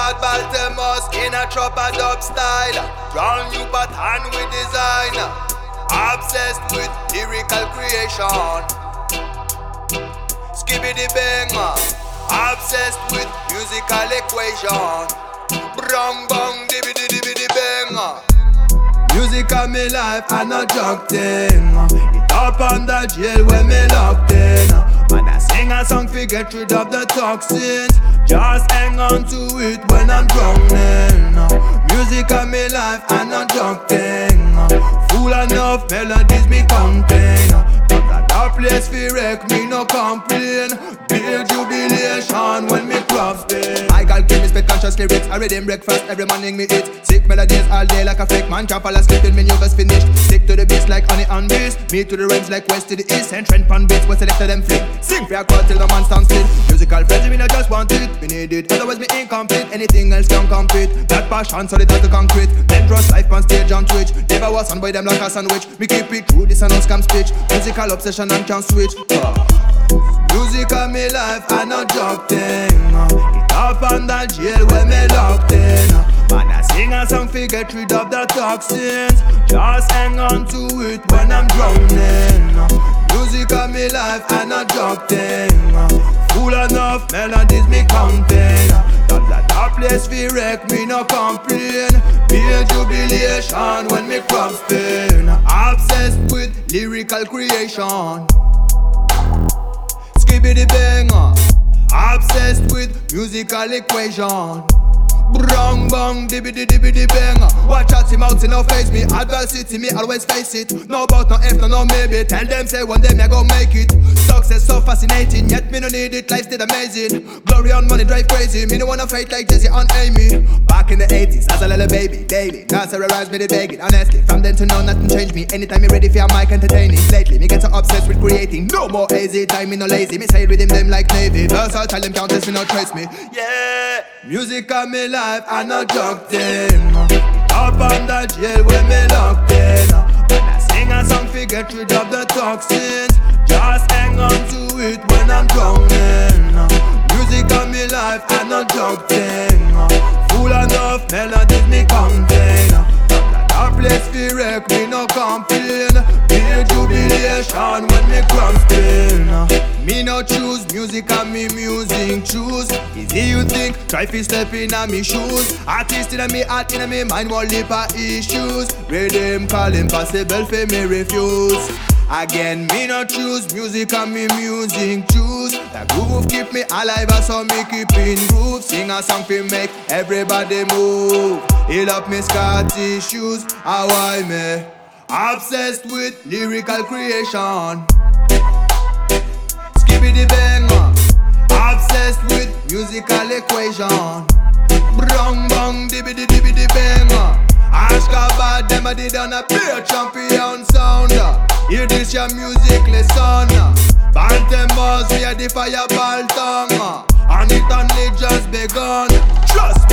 called Baltimore, skin a chop a dub style. Brown new pattern with design. Obsessed with lyrical creation. Skibbity banger. Obsessed with musical equation. Brong bong dibbity dibbity banger. Music of me life and a drug thing. It up on the jail when me locked in. Man, I sing a song to get rid of the toxins. Just hang on to it when I'm drowning. Music of me life and a drug thing. Full enough melodies me contain. But that place fi wreck me no complain. Build jubilation when me crops day. I got give me spit conscious lyrics. I read in breakfast every morning me eat. Sick melodies all day like a fake man. Can't fall asleep till me news finished. Stick to the beats like honey and bees. Me to the rhymes like west to the east. And trend pan beats, what's the left of them flip. Sing for a crowd till the man stands still. Musical friends, me not just want it. Me need it, otherwise me incomplete. Anything else can compete. That passion solid as the concrete. Dangerous life on stage on Twitch. Never was on by them like a sandwich. Me keep it true, this and no scam speech. Musical obsession and can't switch. Music of me life and no joke thing. It up on the jail when me locked in. Man, I sing a song to get rid of the toxins. Just hang on to it when I'm drowning. Music of me life and no joke thing. Full enough melodies me contain. That place fi wreck me no complain. Be a jubilation when me crop spin. Obsessed with lyrical creation. Skibbity banger. Obsessed with musical equation. Brong bong dibbity dibbity banger. Watch out, him out in no face me. Adversity me always face it. No about no if no maybe. Tell them say one day me go make it. Success so fascinating, yet me no need it. Life still amazing. Glory on money drive crazy. Me no wanna fight like Jesse and Amy. Back in the 80s as a little baby, daily. Now terrorize me the begging. Honestly, from then to now nothing changed me. Anytime me ready for a mic entertaining. Lately me get so obsessed with creating. No more easy time, me no lazy. Me say rhythm them like Navy. Versatile them countess me no trace me. Yeah, music of me life and no joke thing. Up on the jail when me locked in. When I sing a song to get rid of the toxins. Just hang on to it when I'm drowning. Music of me life and no joke thing. Full enough melodies me contain. That place fi wreck me no complain. Be a jubilation when me crop spin. Me no choose music and me music choose. Easy you think, try fi step in a me shoes. Artist in a me heart, in a me mind, one lip of issues. Rhythm call impossible fi me refuse. Again, me no choose music and me music choose. The groove keep me alive, so me keep in groove. Sing a song fi make everybody move. Heal up me scar tissues, how I me obsessed with lyrical creation. Skibbity banger, obsessed with musical equation. Brong bong dibbity dibbity banger. Ashkabad them a did on a pure champion sound. Hear this your music lesson. Baltimore we a the fireball tongue. And it only just begun. Trust me.